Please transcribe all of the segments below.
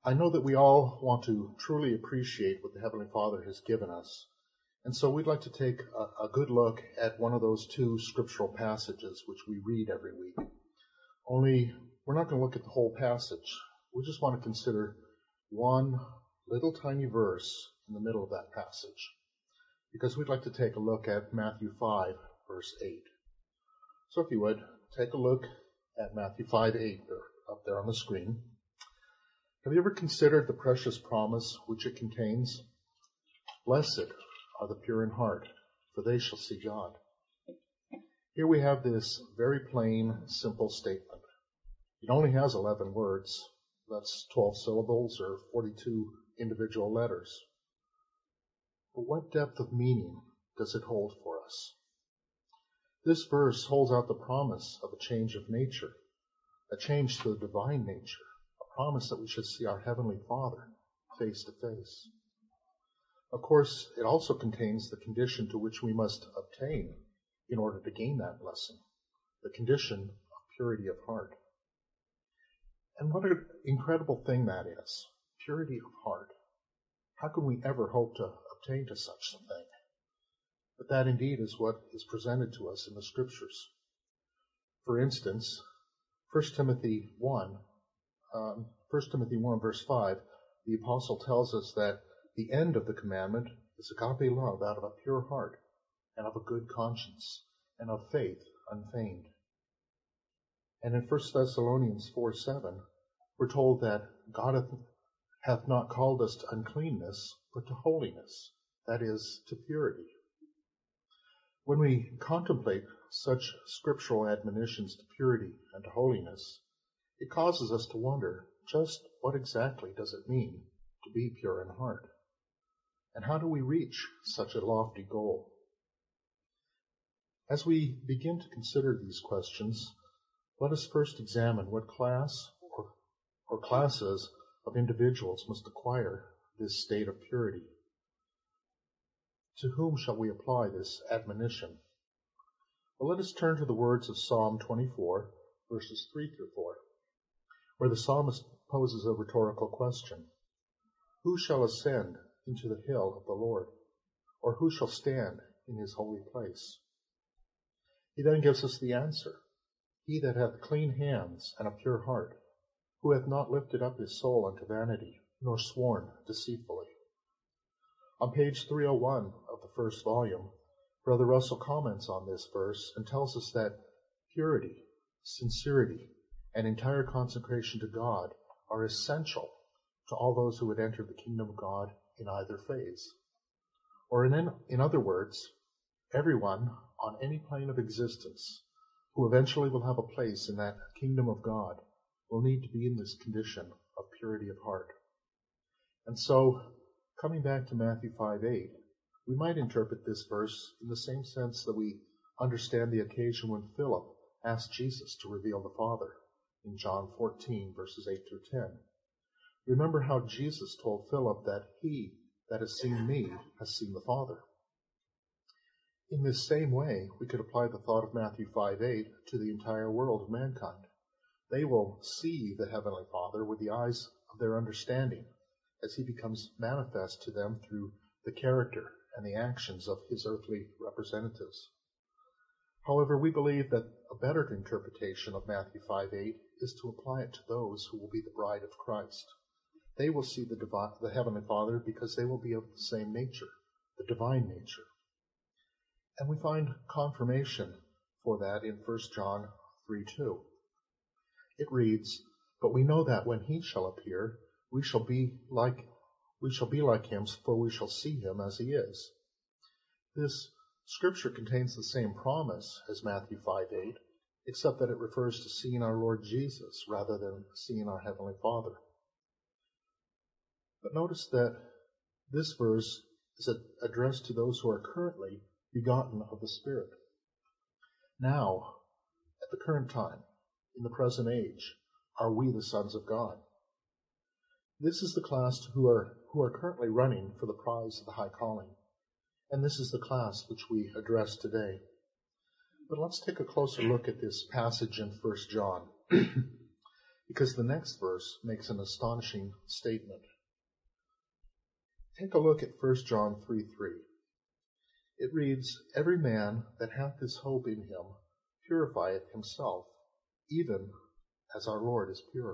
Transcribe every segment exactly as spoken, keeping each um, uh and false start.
I know that we all want to truly appreciate what the Heavenly Father has given us, and so we'd like to take a, a good look at one of those two scriptural passages which we read every week. Only we're not going to look at the whole passage. We just want to consider one little tiny verse in the middle of that passage, because we'd like to take a look at Matthew five, verse eight. So if you would, take a look at Matthew five eight up there on the screen. Have you ever considered the precious promise which it contains? Blessed are the pure in heart, for they shall see God. Here we have this very plain, simple statement. It only has eleven words. That's twelve syllables or forty-two individual letters. But what depth of meaning does it hold for us? This verse holds out the promise of a change of nature, a change to the divine nature, a promise that we should see our Heavenly Father face to face. Of course, it also contains the condition to which we must obtain in order to gain that blessing, the condition of purity of heart. And what an incredible thing that is, purity of heart. How can we ever hope to obtain to such a thing? But that indeed is what is presented to us in the Scriptures. For instance, First Timothy one, um, First Timothy one verse five, the apostle tells us that the end of the commandment is agape love out of a pure heart and of a good conscience and of faith unfeigned. And in First Thessalonians four seven, we're told that God hath, hath not called us to uncleanness, but to holiness, that is, to purity. When we contemplate such scriptural admonitions to purity and to holiness, it causes us to wonder just what exactly does it mean to be pure in heart? And how do we reach such a lofty goal? As we begin to consider these questions, let us first examine what class or, or classes of individuals must acquire this state of purity. To whom shall we apply this admonition? Well, let us turn to the words of Psalm twenty-four, verses three through four, where the psalmist poses a rhetorical question. Who shall ascend into the hill of the Lord? Or who shall stand in his holy place? He then gives us the answer. He that hath clean hands and a pure heart, who hath not lifted up his soul unto vanity, nor sworn deceitfully. On page three oh one of the first volume, Brother Russell comments on this verse and tells us that purity, sincerity, and entire consecration to God are essential to all those who would enter the kingdom of God in either phase. Or in, in other words, everyone on any plane of existence who eventually will have a place in that kingdom of God will need to be in this condition of purity of heart. And so, coming back to Matthew five eight, we might interpret this verse in the same sense that we understand the occasion when Philip asked Jesus to reveal the Father in John fourteen, verses eight through ten. Remember how Jesus told Philip that he that has seen me has seen the Father. In this same way, we could apply the thought of Matthew five eight to the entire world of mankind. They will see the Heavenly Father with the eyes of their understanding as he becomes manifest to them through the character and the actions of his earthly representatives. However, we believe that a better interpretation of Matthew five eight is to apply it to those who will be the bride of Christ. They will see the, divi- the Heavenly Father because they will be of the same nature, the divine nature. And we find confirmation for that in First John three two. It reads, But we know that when he shall appear, we shall be like we shall be like him, for we shall see him as he is. This scripture contains the same promise as Matthew five eight, except that it refers to seeing our Lord Jesus rather than seeing our Heavenly Father. But notice that this verse is addressed to those who are currently begotten of the Spirit. Now, at the current time, in the present age, are we the sons of God. This is the class who are who are currently running for the prize of the high calling. And this is the class which we address today. But let's take a closer look at this passage in First John. because the next verse makes an astonishing statement. Take a look at First John three three. It reads, "Every man that hath this hope in him purifieth himself, even as our Lord is pure."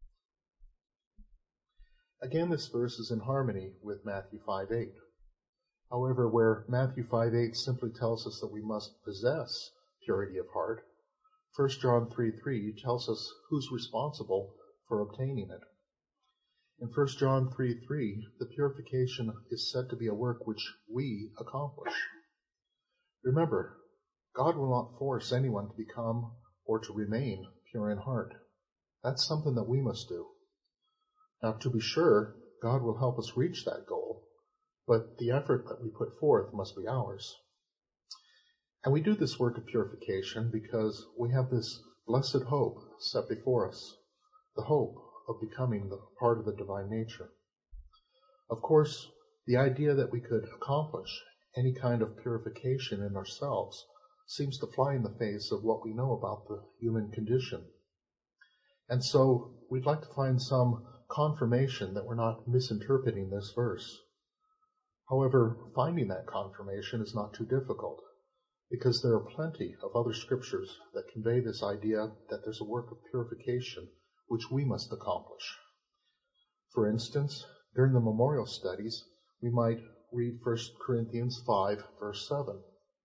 Again, this verse is in harmony with Matthew five eight. However, where Matthew five eight simply tells us that we must possess purity of heart, First John three three tells us who's responsible for obtaining it. In First John three three, the purification is said to be a work which we accomplish. Remember, God will not force anyone to become or to remain pure in heart. That's something that we must do. Now, to be sure, God will help us reach that goal, but the effort that we put forth must be ours. And we do this work of purification because we have this blessed hope set before us, the hope of becoming the part of the divine nature. Of course, the idea that we could accomplish any kind of purification in ourselves seems to fly in the face of what we know about the human condition. And so we'd like to find some confirmation that we're not misinterpreting this verse. However, finding that confirmation is not too difficult, because there are plenty of other scriptures that convey this idea that there's a work of purification which we must accomplish. For instance, during the memorial studies, we might read First Corinthians five, verse seven.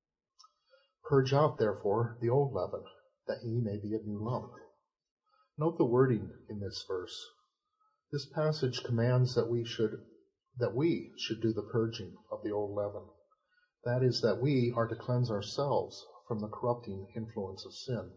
"Purge out, therefore, the old leaven, that ye may be a new lump." Note the wording in this verse. This passage commands that we should that we should do the purging of the old leaven. That is, that we are to cleanse ourselves from the corrupting influence of sin.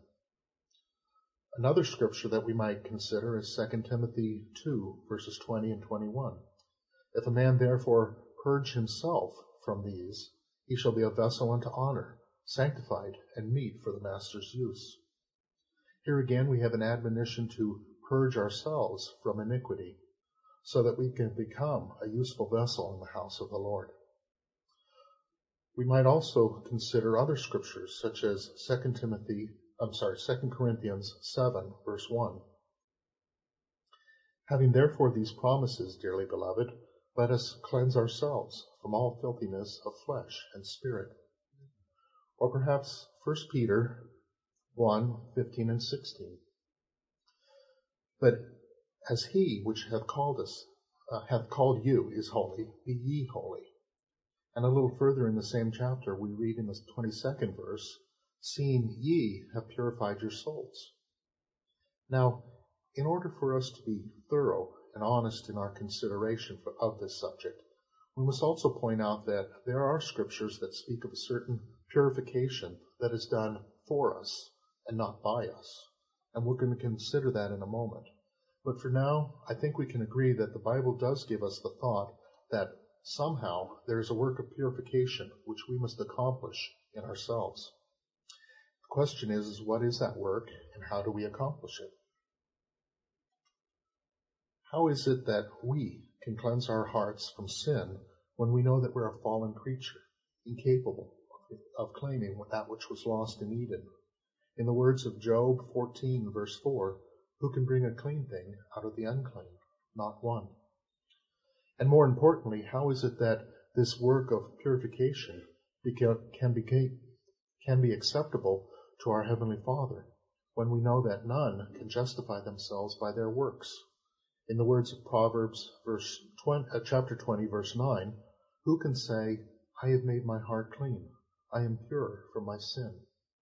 Another scripture that we might consider is Second Timothy two, verses twenty and twenty-one. "If a man therefore purge himself from these, he shall be a vessel unto honor, sanctified and meet for the master's use." Here again we have an admonition to purge ourselves from iniquity, so that we can become a useful vessel in the house of the Lord. We might also consider other scriptures, such as Second Timothy, I'm sorry, Second Corinthians seven, verse one. "Having therefore these promises, dearly beloved, let us cleanse ourselves from all filthiness of flesh and spirit." Or perhaps First Peter one, fifteen and sixteen. "But as he which hath called us, uh, hath called you is holy, be ye holy." And a little further in the same chapter, we read in the twenty-second verse, "Seeing ye have purified your souls." Now, in order for us to be thorough and honest in our consideration for, of this subject, we must also point out that there are scriptures that speak of a certain purification that is done for us and not by us. And we're going to consider that in a moment. But for now, I think we can agree that the Bible does give us the thought that somehow there is a work of purification which we must accomplish in ourselves. The question is, is what is that work and how do we accomplish it? How is it that we can cleanse our hearts from sin when we know that we're a fallen creature, incapable of claiming that which was lost in Eden? In the words of Job fourteen, verse four, "Who can bring a clean thing out of the unclean? Not one." And more importantly, how is it that this work of purification can be, can be acceptable to our Heavenly Father when we know that none can justify themselves by their works? In the words of Proverbs verse twenty, uh, chapter twenty, verse nine, "Who can say, I have made my heart clean, I am pure from my sin?"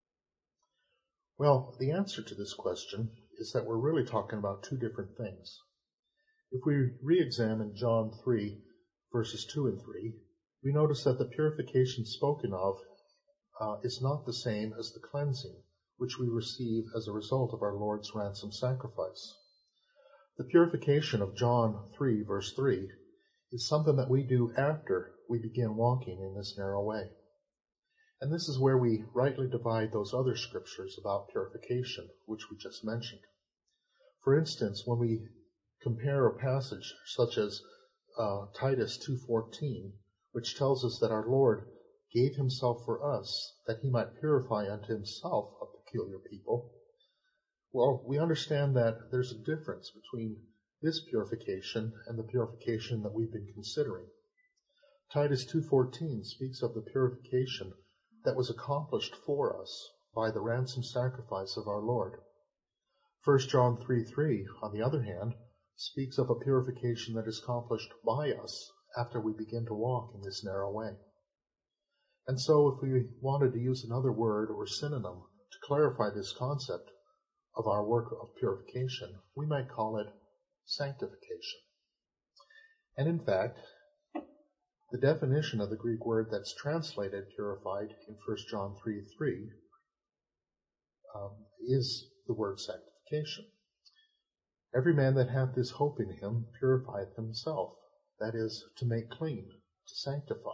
Well, the answer to this question is that we're really talking about two different things. If we re-examine John three, verses two and three, we notice that the purification spoken of uh, is not the same as the cleansing which we receive as a result of our Lord's ransom sacrifice. The purification of John three, verse three, is something that we do after we begin walking in this narrow way. And this is where we rightly divide those other scriptures about purification, which we just mentioned. For instance, when we compare a passage such as uh, Titus two fourteen, which tells us that our Lord gave himself for us, that he might purify unto himself a peculiar people, Well, we understand that there's a difference between this purification and the purification that we've been considering. Titus two fourteen speaks of the purification that was accomplished for us by the ransom sacrifice of our Lord. First John three three, on the other hand, speaks of a purification that is accomplished by us after we begin to walk in this narrow way. And so if we wanted to use another word or synonym to clarify this concept of our work of purification, we might call it sanctification. And in fact, the definition of the Greek word that's translated purified in First John three three um, is the word sanctification. Every man that hath this hope in him purifieth himself, that is, to make clean, to sanctify.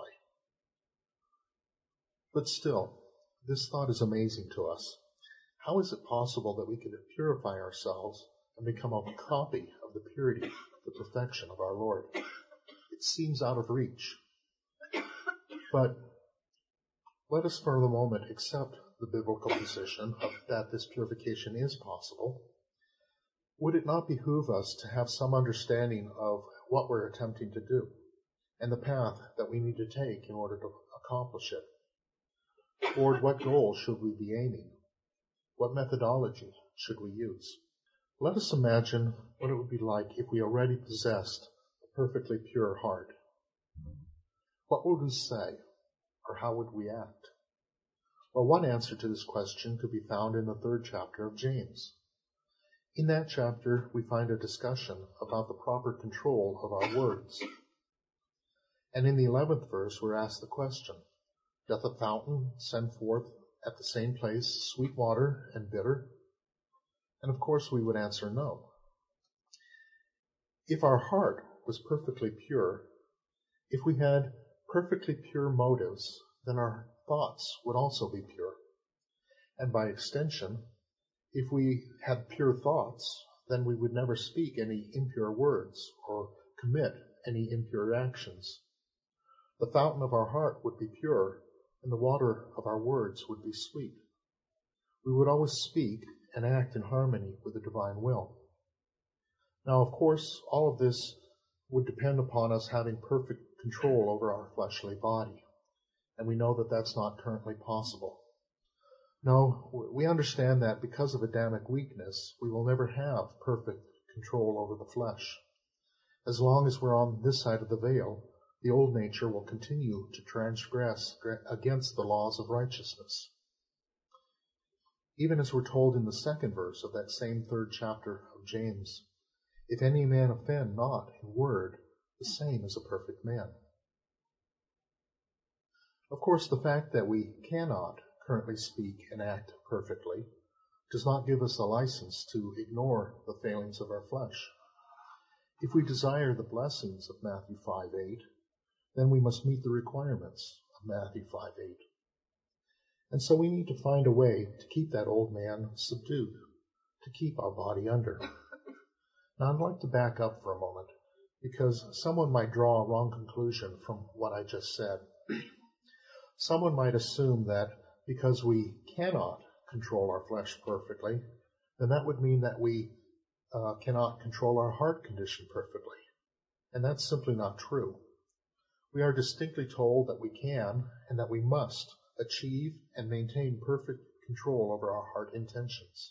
But still, this thought is amazing to us. How is it possible that we could purify ourselves and become a copy of the purity, the perfection of our Lord? It seems out of reach. But let us for the moment accept the biblical position of that this purification is possible. Would it not behoove us to have some understanding of what we're attempting to do and the path that we need to take in order to accomplish it? Toward what goal should we be aiming? What methodology should we use? Let us imagine what it would be like if we already possessed a perfectly pure heart. What would we say, or how would we act? Well, one answer to this question could be found in the third chapter of James. In that chapter, we find a discussion about the proper control of our words. And in the eleventh verse, we're asked the question, doth a fountain send forth at the same place sweet water and bitter? And of course we would answer no. If our heart was perfectly pure, if we had perfectly pure motives, then our thoughts would also be pure. And by extension, if we had pure thoughts, then we would never speak any impure words or commit any impure actions. The fountain of our heart would be pure, and the water of our words would be sweet. We would always speak and act in harmony with the divine will. Now, of course, all of this would depend upon us having perfect control over our fleshly body, and we know that that's not currently possible. No, we understand that because of Adamic weakness, we will never have perfect control over the flesh. As long as we're on this side of the veil, the old nature will continue to transgress against the laws of righteousness. Even as we're told in the second verse of that same third chapter of James, if any man offend not in word, the same is a perfect man. Of course, the fact that we cannot currently speak and act perfectly does not give us a license to ignore the failings of our flesh. If we desire the blessings of Matthew five eight, then we must meet the requirements of Matthew five eight. And so we need to find a way to keep that old man subdued, to keep our body under. Now I'd like to back up for a moment, because someone might draw a wrong conclusion from what I just said. Someone might assume that because we cannot control our flesh perfectly, then that would mean that we uh, cannot control our heart condition perfectly. And that's simply not true. We are distinctly told that we can and that we must achieve and maintain perfect control over our heart intentions.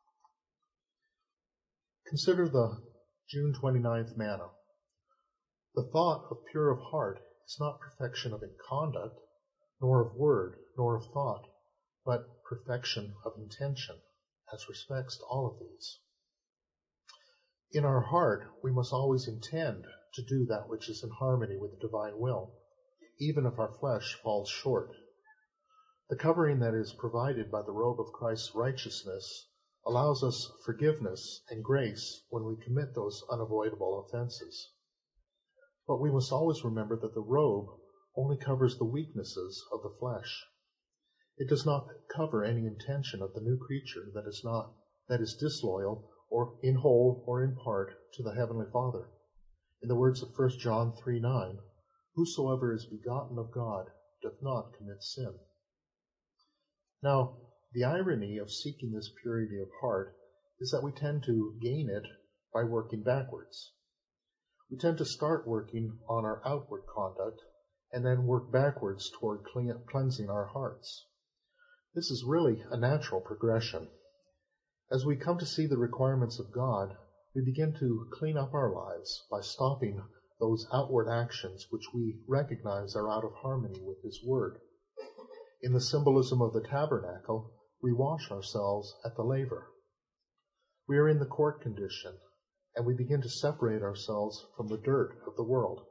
Consider the June twenty-ninth manna. The thought of pure of heart is not perfection of conduct, nor of word, nor of thought, but perfection of intention, as respects all of these. In our heart, we must always intend to do that which is in harmony with the divine will, even if our flesh falls short. The covering that is provided by the robe of Christ's righteousness allows us forgiveness and grace when we commit those unavoidable offenses. But we must always remember that the robe only covers the weaknesses of the flesh. It does not cover any intention of the new creature that is not, that is disloyal or in whole or in part to the Heavenly Father. In the words of First John three nine, whosoever is begotten of God doth not commit sin. Now, the irony of seeking this purity of heart is that we tend to gain it by working backwards. We tend to start working on our outward conduct and then work backwards toward cleansing our hearts. This is really a natural progression. As we come to see the requirements of God, we begin to clean up our lives by stopping those outward actions which we recognize are out of harmony with His Word. In the symbolism of the tabernacle, we wash ourselves at the laver. We are in the court condition, and we begin to separate ourselves from the dirt of the world.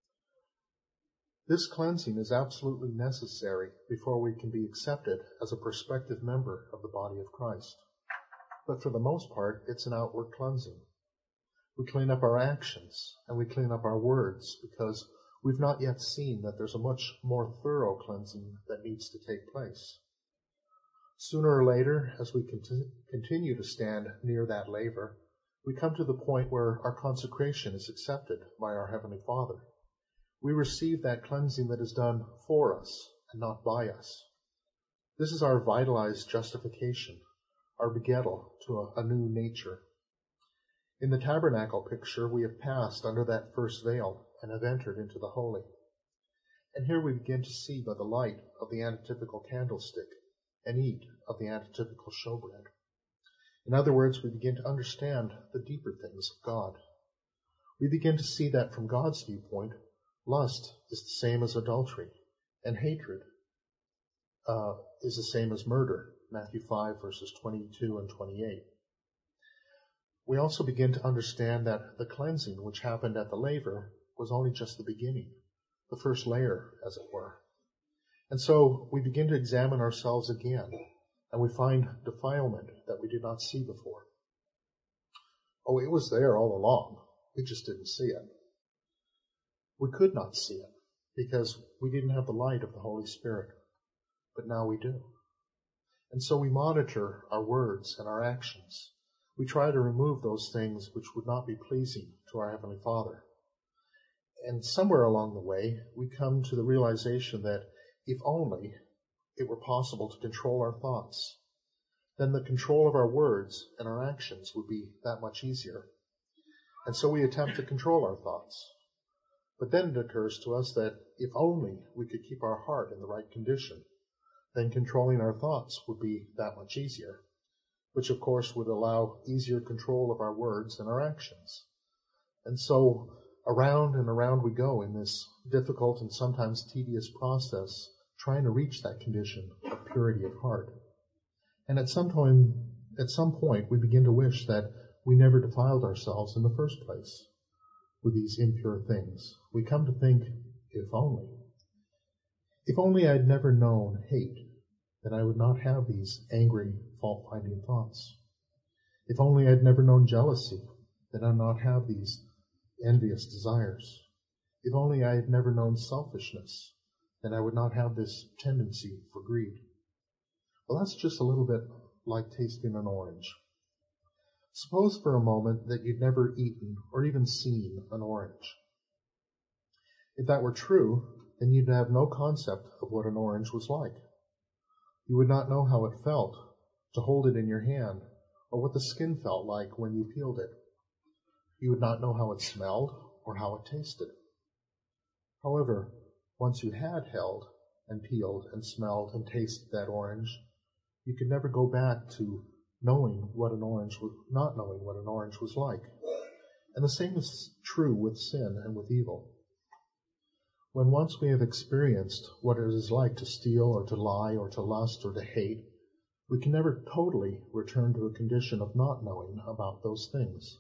This cleansing is absolutely necessary before we can be accepted as a prospective member of the body of Christ. But for the most part, it's an outward cleansing. We clean up our actions and we clean up our words because we've not yet seen that there's a much more thorough cleansing that needs to take place. Sooner or later, as we continue to stand near that laver, we come to the point where our consecration is accepted by our Heavenly Father. We receive that cleansing that is done for us and not by us. This is our vitalized justification, our begettal to a, a new nature. In the tabernacle picture, we have passed under that first veil and have entered into the holy. And here we begin to see by the light of the antitypical candlestick and eat of the antitypical showbread. In other words, we begin to understand the deeper things of God. We begin to see that from God's viewpoint, lust is the same as adultery, and hatred uh, is the same as murder, Matthew five, verses twenty-two and twenty-eight. We also begin to understand that the cleansing which happened at the laver was only just the beginning, the first layer, as it were. And so we begin to examine ourselves again, and we find defilement that we did not see before. Oh, it was there all along. We just didn't see it. We could not see it because we didn't have the light of the Holy Spirit, but now we do. And so we monitor our words and our actions. We try to remove those things which would not be pleasing to our Heavenly Father. And somewhere along the way, we come to the realization that if only it were possible to control our thoughts, then the control of our words and our actions would be that much easier. And so we attempt to control our thoughts. But then it occurs to us that if only we could keep our heart in the right condition, then controlling our thoughts would be that much easier, which of course would allow easier control of our words and our actions. And so around and around we go in this difficult and sometimes tedious process, trying to reach that condition of purity of heart. And at some time, at some point, we begin to wish that we never defiled ourselves in the first place with these impure things. We come to think, if only. If only I had never known hate, then I would not have these angry, fault-finding thoughts. If only I had never known jealousy, then I would not have these envious desires. If only I had never known selfishness, then I would not have this tendency for greed. Well, that's just a little bit like tasting an orange. Suppose for a moment that you'd never eaten or even seen an orange. If that were true, then you'd have no concept of what an orange was like. You would not know how it felt to hold it in your hand, or what the skin felt like when you peeled it. You would not know how it smelled or how it tasted. However, once you had held and peeled and smelled and tasted that orange, you could never go back to knowing what an orange was, not knowing what an orange was like. And the same is true with sin and with evil. When once we have experienced what it is like to steal or to lie or to lust or to hate, we can never totally return to a condition of not knowing about those things.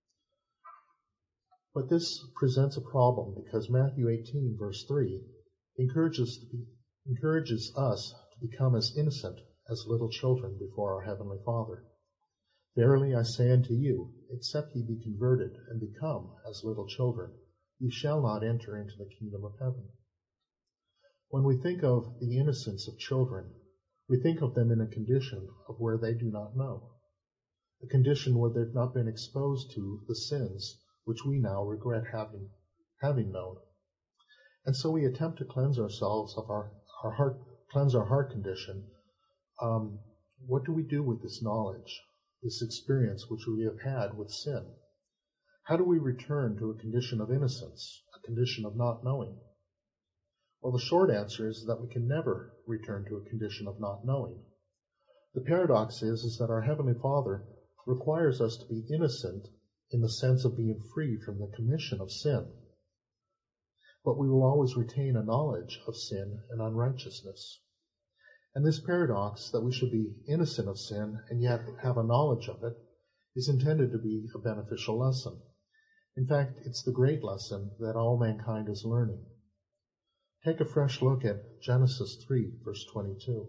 But this presents a problem because Matthew eighteen, verse three, encourages, to be, encourages us to become as innocent as little children before our Heavenly Father. Verily I say unto you, except ye be converted and become as little children, ye shall not enter into the kingdom of heaven. When we think of the innocence of children, we think of them in a condition of where they do not know, a condition where they've not been exposed to the sins which we now regret having having known. And so we attempt to cleanse ourselves of our, our heart, cleanse our heart condition. Um, what do we do with this knowledge, this experience which we have had with sin? How do we return to a condition of innocence, a condition of not knowing? Well, the short answer is that we can never return to a condition of not knowing. The paradox is, is that our Heavenly Father requires us to be innocent in the sense of being free from the commission of sin. But we will always retain a knowledge of sin and unrighteousness. And this paradox, that we should be innocent of sin and yet have a knowledge of it, is intended to be a beneficial lesson. In fact, it's the great lesson that all mankind is learning. Take a fresh look at Genesis three, verse twenty-two.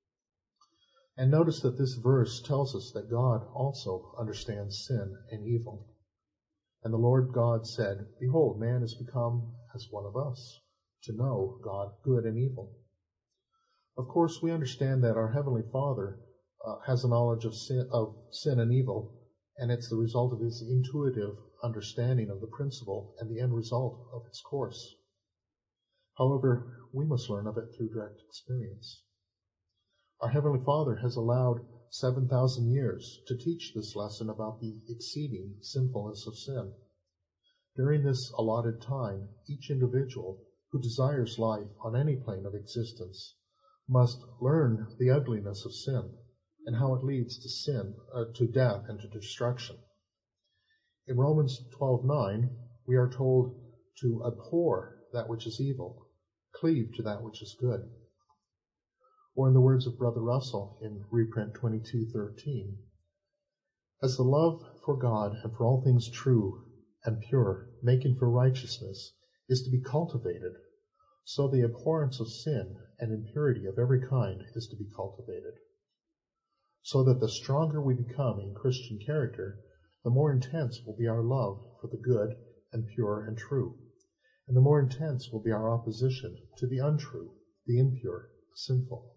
And notice that this verse tells us that God also understands sin and evil. And the Lord God said, Behold, man has become as one of us, to know God, good and evil. Of course, we understand that our Heavenly Father uh, has a knowledge of sin, of sin and evil, and it's the result of his intuitive understanding of the principle and the end result of its course. However, we must learn of it through direct experience. Our Heavenly Father has allowed seven thousand years to teach this lesson about the exceeding sinfulness of sin. During this allotted time, each individual who desires life on any plane of existence must learn the ugliness of sin and how it leads to sin, uh, to death and to destruction. In Romans twelve nine, we are told to abhor that which is evil, cleave to that which is good. Or in the words of Brother Russell in reprint twenty-two thirteen, as the love for God and for all things true and pure, making for righteousness, is to be cultivated, so the abhorrence of sin and impurity of every kind is to be cultivated. So that the stronger we become in Christian character, the more intense will be our love for the good and pure and true, and the more intense will be our opposition to the untrue, the impure, the sinful.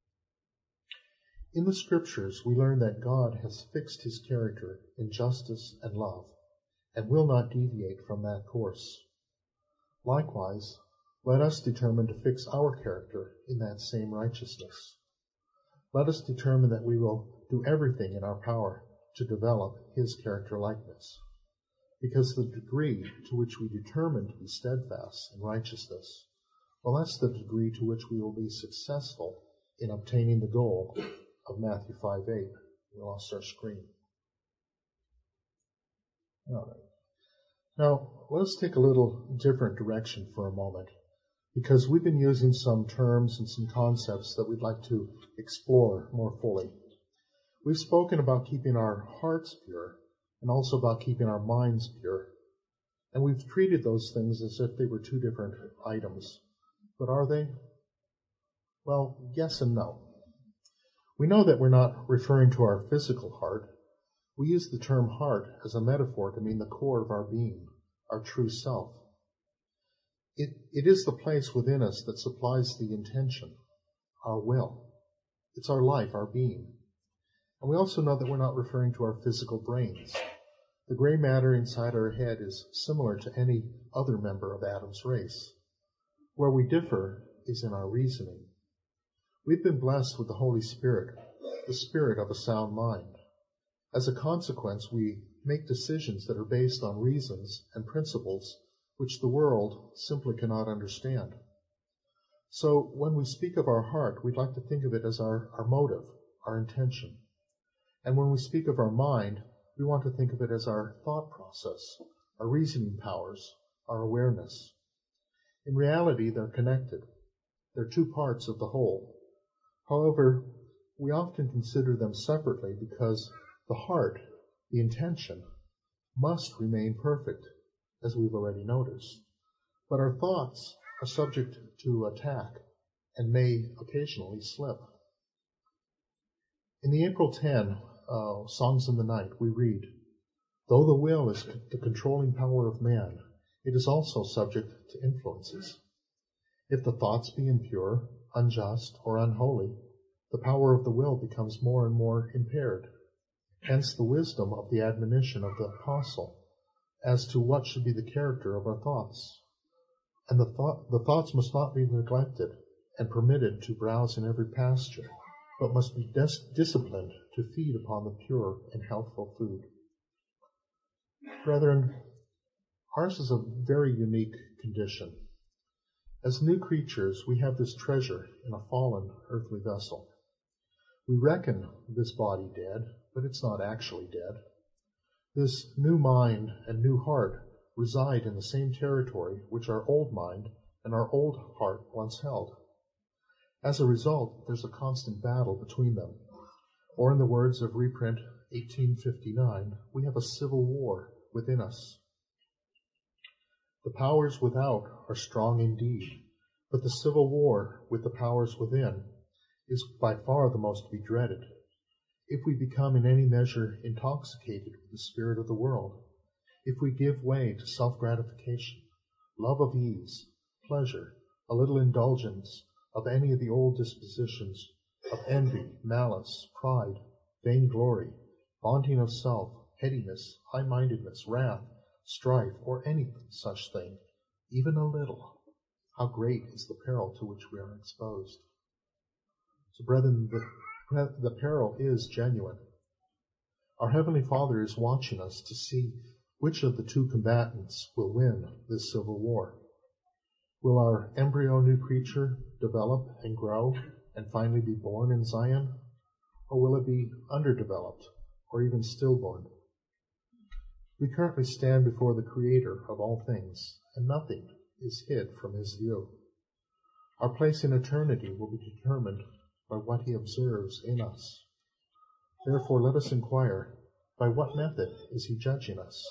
In the Scriptures, we learn that God has fixed his character in justice and love, and will not deviate from that course. Likewise, let us determine to fix our character in that same righteousness. Let us determine that we will do everything in our power to develop his character likeness, because the degree to which we determine to be steadfast in righteousness, well, that's the degree to which we will be successful in obtaining the goal of Matthew five eight. We lost our screen. All right. Now, let's take a little different direction for a moment, because we've been using some terms and some concepts that we'd like to explore more fully. We've spoken about keeping our hearts pure and also about keeping our minds pure. And we've treated those things as if they were two different items. But are they? Well, yes and no. We know that we're not referring to our physical heart. We use the term heart as a metaphor to mean the core of our being, our true self. It, it is the place within us that supplies the intention, our will. It's our life, our being. And we also know that we're not referring to our physical brains. The gray matter inside our head is similar to any other member of Adam's race. Where we differ is in our reasoning. We've been blessed with the Holy Spirit, the spirit of a sound mind. As a consequence, we make decisions that are based on reasons and principles which the world simply cannot understand. So when we speak of our heart, we'd like to think of it as our, our motive, our intention. And when we speak of our mind, we want to think of it as our thought process, our reasoning powers, our awareness. In reality, they're connected. They're two parts of the whole. However, we often consider them separately because the heart, the intention, must remain perfect, as we've already noticed. But our thoughts are subject to attack and may occasionally slip. In the April tenth uh, Songs in the Night, we read, though the will is the controlling power of man, it is also subject to influences. If the thoughts be impure, unjust, or unholy, the power of the will becomes more and more impaired. Hence the wisdom of the admonition of the apostle as to what should be the character of our thoughts. And the, thought, the thoughts must not be neglected and permitted to browse in every pasture, but must be dis- disciplined to feed upon the pure and healthful food. Brethren, ours is a very unique condition. As new creatures, we have this treasure in a fallen earthly vessel. We reckon this body dead, but it's not actually dead. This new mind and new heart reside in the same territory which our old mind and our old heart once held. As a result, there's a constant battle between them. Or in the words of reprint eighteen fifty-nine, we have a civil war within us. The powers without are strong indeed, but the civil war with the powers within is by far the most to be dreaded. If we become in any measure intoxicated with the spirit of the world, if we give way to self-gratification, love of ease, pleasure, a little indulgence of any of the old dispositions of envy, malice, pride, vainglory, vaunting of self, pettiness, high-mindedness, wrath, strife, or any such thing, even a little, how great is the peril to which we are exposed. So, brethren, the, the peril is genuine. Our Heavenly Father is watching us to see which of the two combatants will win this civil war. Will our embryo new creature develop and grow and finally be born in Zion? Or will it be underdeveloped or even stillborn? We currently stand before the Creator of all things, and nothing is hid from His view. Our place in eternity will be determined by what He observes in us. Therefore, let us inquire, by what method is He judging us?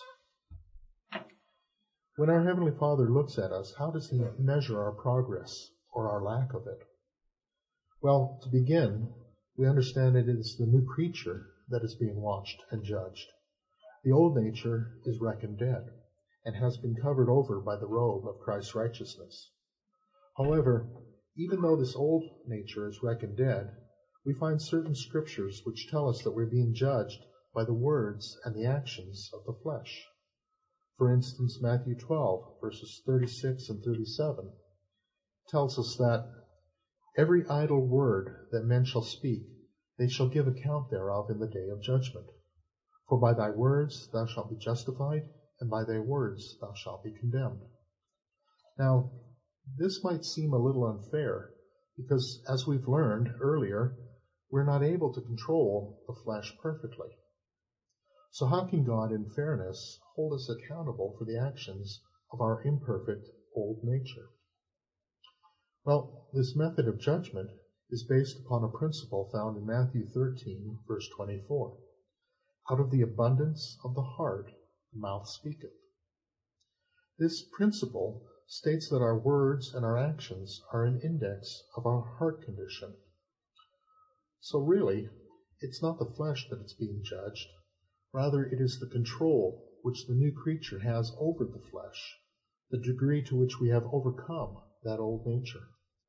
When our Heavenly Father looks at us, how does He measure our progress or our lack of it? Well, to begin, we understand it is the new creature that is being watched and judged. The old nature is reckoned dead and has been covered over by the robe of Christ's righteousness. However, even though this old nature is reckoned dead, we find certain scriptures which tell us that we're being judged by the words and the actions of the flesh. For instance, Matthew twelve, verses thirty-six and thirty-seven, tells us that every idle word that men shall speak, they shall give account thereof in the day of judgment. For by thy words thou shalt be justified, and by thy words thou shalt be condemned. Now, this might seem a little unfair, because as we've learned earlier, we're not able to control the flesh perfectly. So how can God, in fairness, hold us accountable for the actions of our imperfect old nature? Well, this method of judgment is based upon a principle found in Matthew thirteen, verse twenty-four. Out of the abundance of the heart, the mouth speaketh. This principle states that our words and our actions are an index of our heart condition. So really, it's not the flesh that is being judged. Rather, it is the control which the new creature has over the flesh, the degree to which we have overcome that old nature.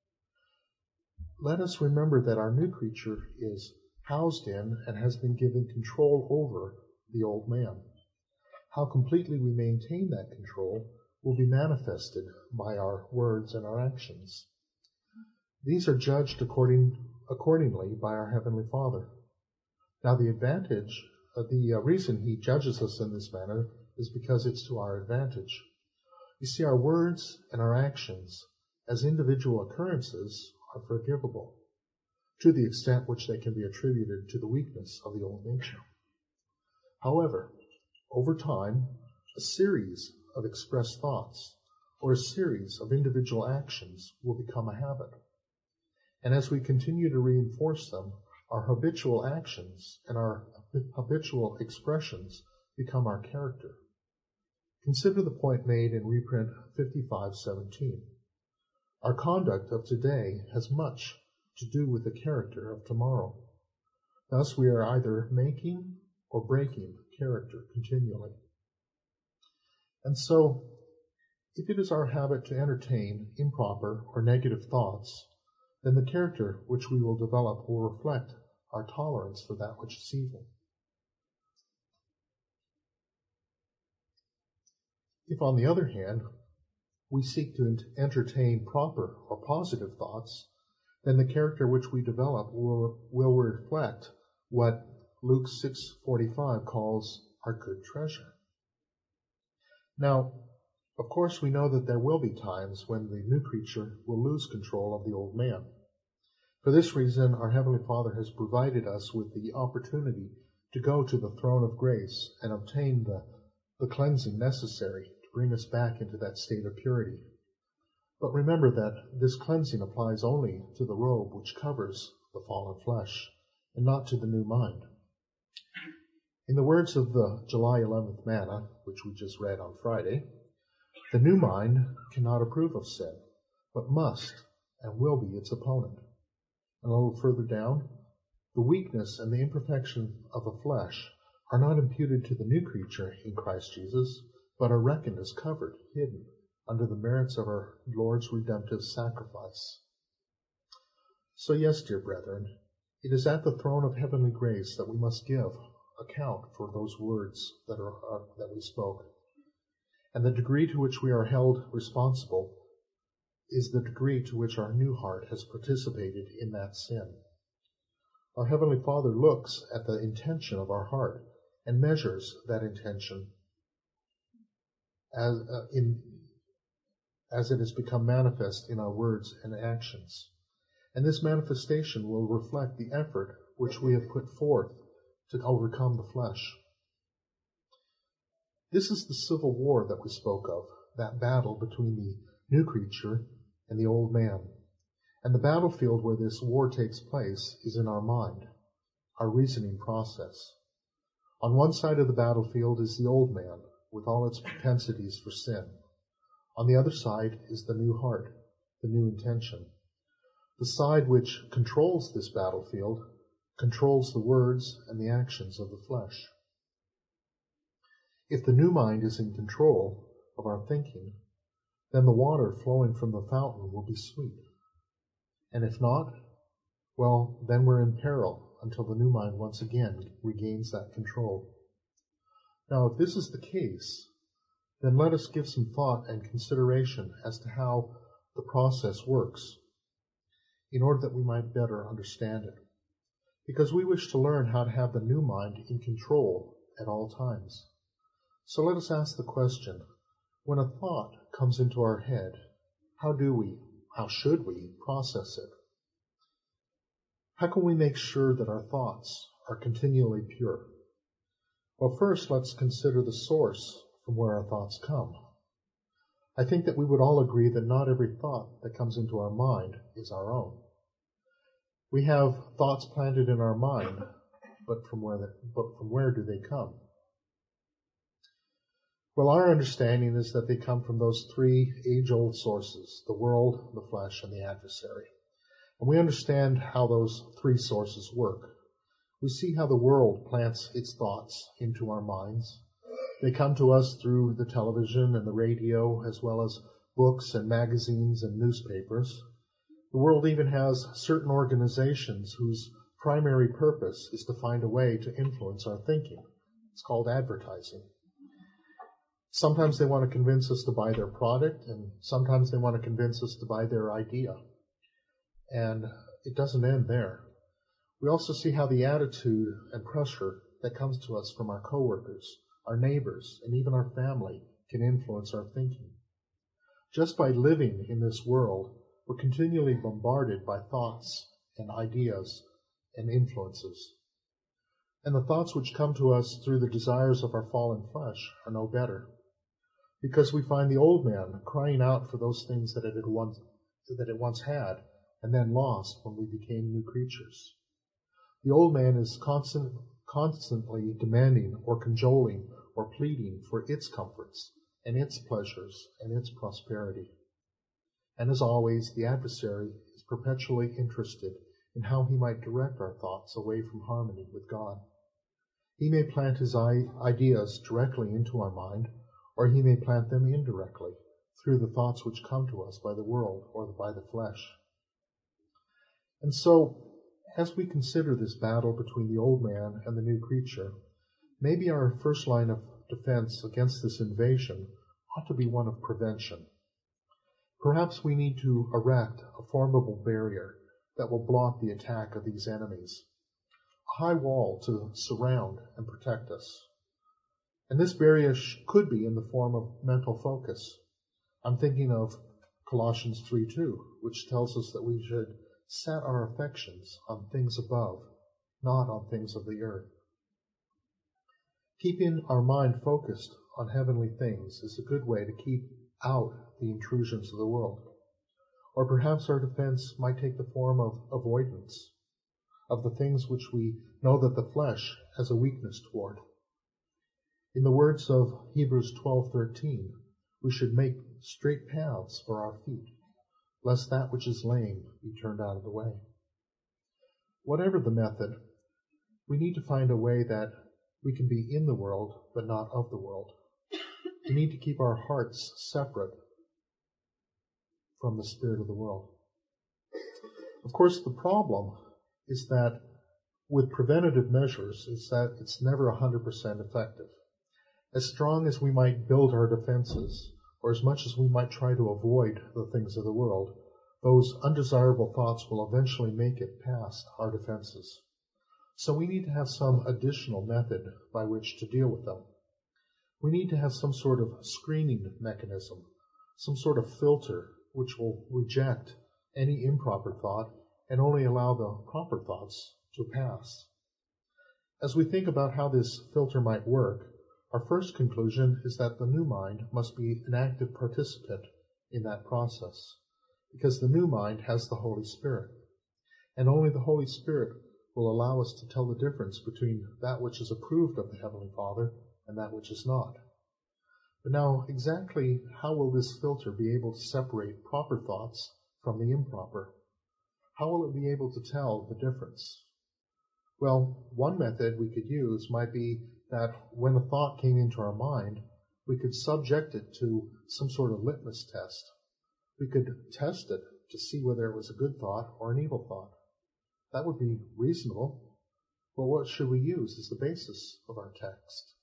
Let us remember that our new creature is housed in and has been given control over the old man. How completely we maintain that control will be manifested by our words and our actions. These are judged according, accordingly by our Heavenly Father. Now the advantage, uh, the uh, reason He judges us in this manner is because it's to our advantage. You see, our words and our actions as individual occurrences are forgivable, to the extent which they can be attributed to the weakness of the old nature. However, over time, a series of expressed thoughts or a series of individual actions will become a habit. And as we continue to reinforce them, our habitual actions and our habitual expressions become our character. Consider the point made in reprint fifty-five seventeen. Our conduct of today has much to do with the character of tomorrow. Thus we are either making or breaking character continually. And so, if it is our habit to entertain improper or negative thoughts, then the character which we will develop will reflect our tolerance for that which is evil. If, on the other hand, we seek to entertain proper or positive thoughts, then the character which we develop will, will reflect what Luke six forty-five calls our good treasure. Now, of course, we know that there will be times when the new creature will lose control of the old man. For this reason, our Heavenly Father has provided us with the opportunity to go to the throne of grace and obtain the, the cleansing necessary to bring us back into that state of purity. But remember that this cleansing applies only to the robe which covers the fallen flesh, and not to the new mind. In the words of the July eleventh manna, which we just read on Friday, the new mind cannot approve of sin, but must and will be its opponent. And a little further down, the weakness and the imperfection of the flesh are not imputed to the new creature in Christ Jesus, but are reckoned as covered, hidden, under the merits of our Lord's redemptive sacrifice. So yes, dear brethren, it is at the throne of heavenly grace that we must give account for those words that are uh, that we spoke. And the degree to which we are held responsible is the degree to which our new heart has participated in that sin. Our Heavenly Father looks at the intention of our heart and measures that intention as uh, in as it has become manifest in our words and actions. And this manifestation will reflect the effort which we have put forth to overcome the flesh. This is the civil war that we spoke of, that battle between the new creature and the old man. And the battlefield where this war takes place is in our mind, our reasoning process. On one side of the battlefield is the old man, with all its propensities for sin. On the other side is the new heart, the new intention. The side which controls this battlefield controls the words and the actions of the flesh. If the new mind is in control of our thinking, then the water flowing from the fountain will be sweet. And if not, well, then we're in peril until the new mind once again regains that control. Now, if this is the case, then let us give some thought and consideration as to how the process works, in order that we might better understand it. Because we wish to learn how to have the new mind in control at all times. So let us ask the question, when a thought comes into our head, how do we, how should we process it? How can we make sure that our thoughts are continually pure? Well, first, let's consider the source from where our thoughts come. I think that we would all agree that not every thought that comes into our mind is our own. We have thoughts planted in our mind, but from where, the, but from where do they come? Well, our understanding is that they come from those three age-old sources, the world, the flesh, and the adversary. And we understand how those three sources work. We see how the world plants its thoughts into our minds. They come to us through the television and the radio, as well as books and magazines and newspapers. The world even has certain organizations whose primary purpose is to find a way to influence our thinking. It's called advertising. Sometimes they want to convince us to buy their product, and sometimes they want to convince us to buy their idea. And it doesn't end there. We also see how the attitude and pressure that comes to us from our coworkers, our neighbors, and even our family can influence our thinking. Just by living in this world, we're continually bombarded by thoughts and ideas and influences. And the thoughts which come to us through the desires of our fallen flesh are no better, because we find the old man crying out for those things that it had once, that it once had and then lost when we became new creatures. The old man is constant, constantly demanding or cajoling or pleading for its comforts and its pleasures and its prosperity. And as always, the adversary is perpetually interested in how he might direct our thoughts away from harmony with God. He may plant his ideas directly into our mind, or he may plant them indirectly through the thoughts which come to us by the world or by the flesh. And so, as we consider this battle between the old man and the new creature, maybe our first line of defense against this invasion ought to be one of prevention. Perhaps we need to erect a formidable barrier that will block the attack of these enemies, a high wall to surround and protect us. And this barrier could be in the form of mental focus. I'm thinking of Colossians three two, which tells us that we should set our affections on things above, not on things of the earth. Keeping our mind focused on heavenly things is a good way to keep out the intrusions of the world. Or perhaps our defense might take the form of avoidance of the things which we know that the flesh has a weakness toward. In the words of Hebrews twelve thirteen, we should make straight paths for our feet, lest that which is lame be turned out of the way. Whatever the method, we need to find a way that we can be in the world, but not of the world. We need to keep our hearts separate from the spirit of the world. Of course, the problem is that with preventative measures is that it's never one hundred percent effective. As strong as we might build our defenses, or as much as we might try to avoid the things of the world, those undesirable thoughts will eventually make it past our defenses. So we need to have some additional method by which to deal with them. We need to have some sort of screening mechanism, some sort of filter which will reject any improper thought and only allow the proper thoughts to pass. As we think about how this filter might work, our first conclusion is that the new mind must be an active participant in that process, because the new mind has the Holy Spirit, and only the Holy Spirit will allow us to tell the difference between that which is approved of the Heavenly Father and that which is not. But now, exactly how will this filter be able to separate proper thoughts from the improper? How will it be able to tell the difference? Well, one method we could use might be that when a thought came into our mind, we could subject it to some sort of litmus test. We could test it to see whether it was a good thought or an evil thought. That would be reasonable. But what should we use as the basis of our text?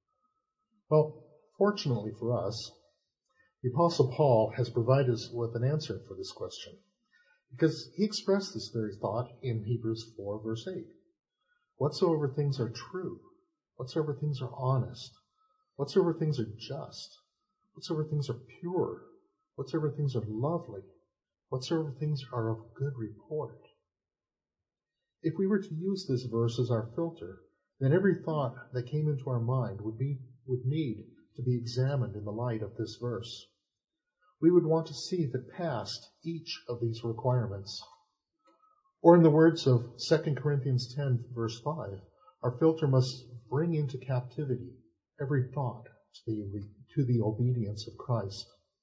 Well, fortunately for us, the Apostle Paul has provided us with an answer for this question, because he expressed this very thought in Hebrews four, verse eight. Whatsoever things are true, whatsoever things are honest, whatsoever things are just, whatsoever things are pure, whatsoever things are lovely, whatsoever things are of good report. If we were to use this verse as our filter, then every thought that came into our mind would be would need to be examined in the light of this verse. We would want to see if it passed each of these requirements. Or in the words of Second Corinthians ten, verse five, our filter must bring into captivity every thought to the, to the obedience of Christ.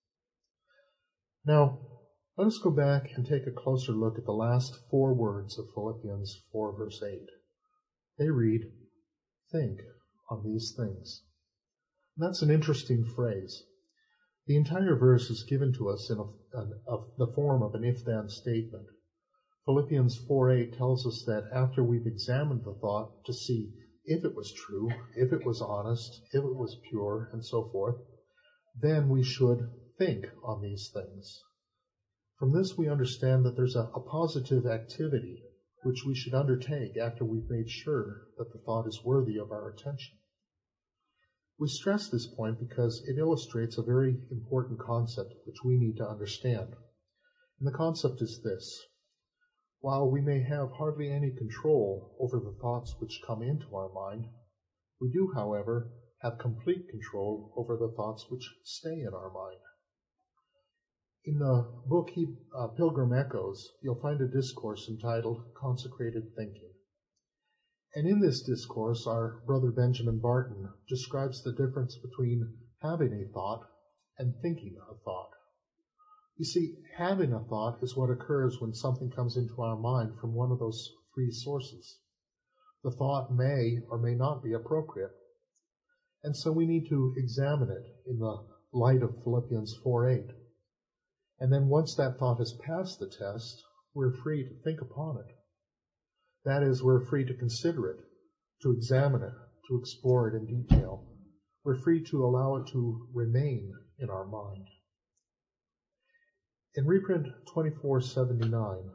Now, let us go back and take a closer look at the last four words of Philippians four, verse eight. They read, "Think on these things." And that's an interesting phrase. The entire verse is given to us in a, a, a, the form of an if-then statement. Philippians four eight tells us that after we've examined the thought to see if it was true, if it was honest, if it was pure, and so forth, then we should think on these things. From this we understand that there's a, a positive activity which we should undertake after we've made sure that the thought is worthy of our attention. We stress this point because it illustrates a very important concept which we need to understand. And the concept is this. While we may have hardly any control over the thoughts which come into our mind, we do, however, have complete control over the thoughts which stay in our mind. In the book uh, Pilgrim Echoes, you'll find a discourse entitled Consecrated Thinking. And in this discourse, our brother Benjamin Barton describes the difference between having a thought and thinking a thought. You see, having a thought is what occurs when something comes into our mind from one of those three sources. The thought may or may not be appropriate. And so we need to examine it in the light of Philippians four eight. And then once that thought has passed the test, we're free to think upon it. That is, we're free to consider it, to examine it, to explore it in detail. We're free to allow it to remain in our mind. In reprint twenty-four seventy-nine,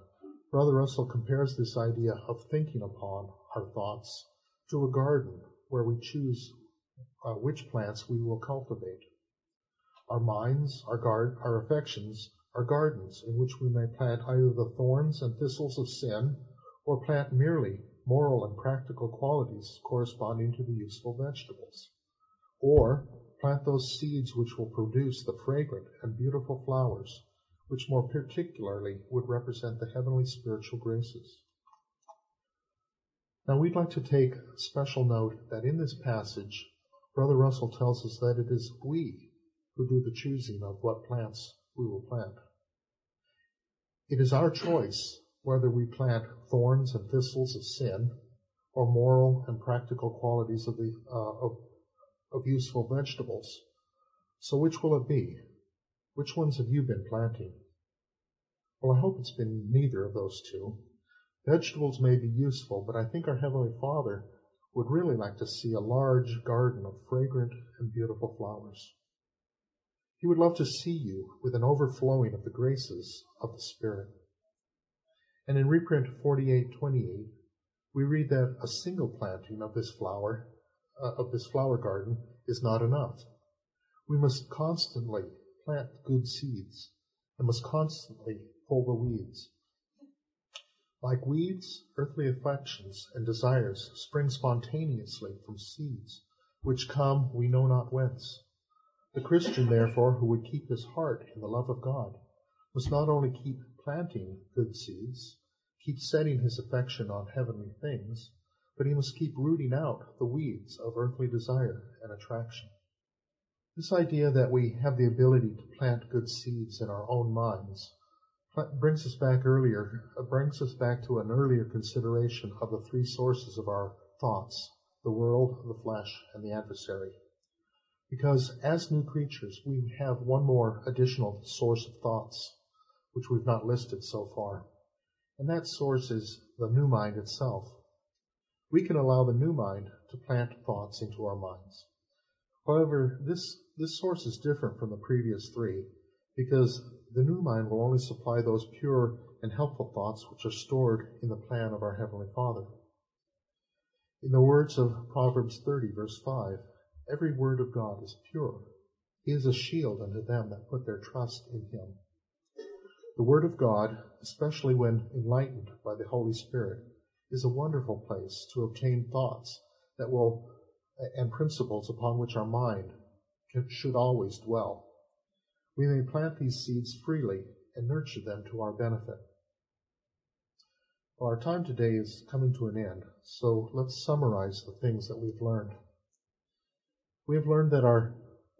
Brother Russell compares this idea of thinking upon our thoughts to a garden where we choose uh, which plants we will cultivate. Our minds, our, guard, our affections are gardens in which we may plant either the thorns and thistles of sin or plant merely moral and practical qualities corresponding to the useful vegetables, or plant those seeds which will produce the fragrant and beautiful flowers, which more particularly would represent the heavenly spiritual graces. Now we'd like to take special note that in this passage, Brother Russell tells us that it is we who do the choosing of what plants we will plant. It is our choice whether we plant thorns and thistles of sin or moral and practical qualities of, the, uh, of, of useful vegetables. So which will it be? Which ones have you been planting? Well, I hope it's been neither of those two. Vegetables may be useful, but I think our Heavenly Father would really like to see a large garden of fragrant and beautiful flowers. He would love to see you with an overflowing of the graces of the Spirit. And in reprint forty-eight twenty-eight, we read that a single planting of this flower, uh, of this flower garden is not enough. We must constantly plant good seeds and must constantly pull the weeds. Like weeds, earthly affections and desires spring spontaneously from seeds, which come we know not whence. The Christian, therefore, who would keep his heart in the love of God, must not only keep planting good seeds, keep setting his affection on heavenly things, but he must keep rooting out the weeds of earthly desire and attraction. This idea that we have the ability to plant good seeds in our own minds brings us back earlier, brings us back to an earlier consideration of the three sources of our thoughts: the world, the flesh, and the adversary. Because as new creatures, we have one more additional source of thoughts, which we've not listed so far. And that source is the new mind itself. We can allow the new mind to plant thoughts into our minds. However, this, this source is different from the previous three, because the new mind will only supply those pure and helpful thoughts which are stored in the plan of our Heavenly Father. In the words of Proverbs thirty, verse five, every word of God is pure. He is a shield unto them that put their trust in him. The Word of God, especially when enlightened by the Holy Spirit, is a wonderful place to obtain thoughts that will, and principles upon which our mind can, should always dwell. We may plant these seeds freely and nurture them to our benefit. Well, our time today is coming to an end, so let's summarize the things that we've learned. We have learned that our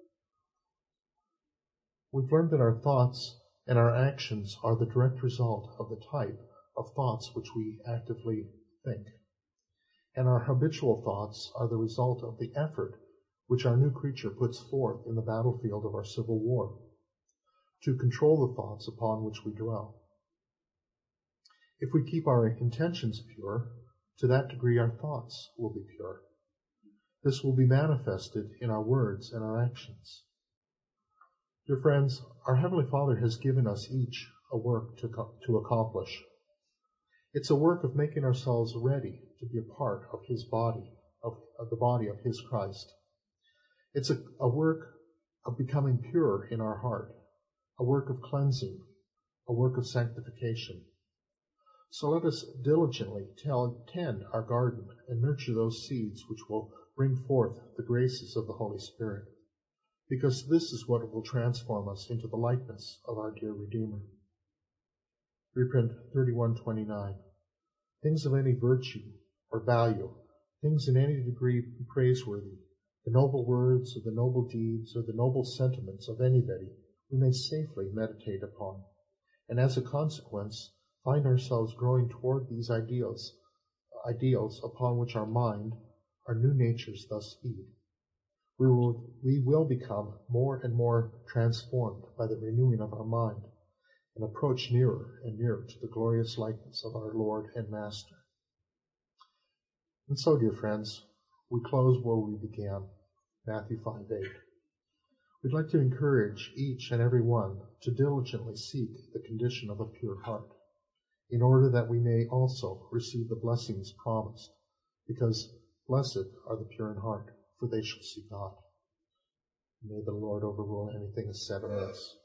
we've learned that our thoughts and our actions are the direct result of the type of thoughts which we actively think. And our habitual thoughts are the result of the effort which our new creature puts forth in the battlefield of our civil war to control the thoughts upon which we dwell. If we keep our intentions pure, to that degree our thoughts will be pure. This will be manifested in our words and our actions. Dear friends, our Heavenly Father has given us each a work to, to accomplish. It's a work of making ourselves ready to be a part of His body, of, of the body of His Christ. It's a, a work of becoming pure in our heart, a work of cleansing, a work of sanctification. So let us diligently tend our garden and nurture those seeds which will bring forth the graces of the Holy Spirit, because this is what will transform us into the likeness of our dear Redeemer. Reprint thirty-one twenty-nine. Things of any virtue or value, things in any degree praiseworthy, the noble words or the noble deeds or the noble sentiments of anybody, we may safely meditate upon, and as a consequence, find ourselves growing toward these ideals, ideals upon which our mind, our new natures thus feed. We will, we will become more and more transformed by the renewing of our mind and approach nearer and nearer to the glorious likeness of our Lord and Master. And so, dear friends, we close where we began, Matthew five eight. We'd like to encourage each and every one to diligently seek the condition of a pure heart. in order that we may also receive the blessings promised, because blessed are the pure in heart, for they shall see God. May the Lord overrule anything said amiss.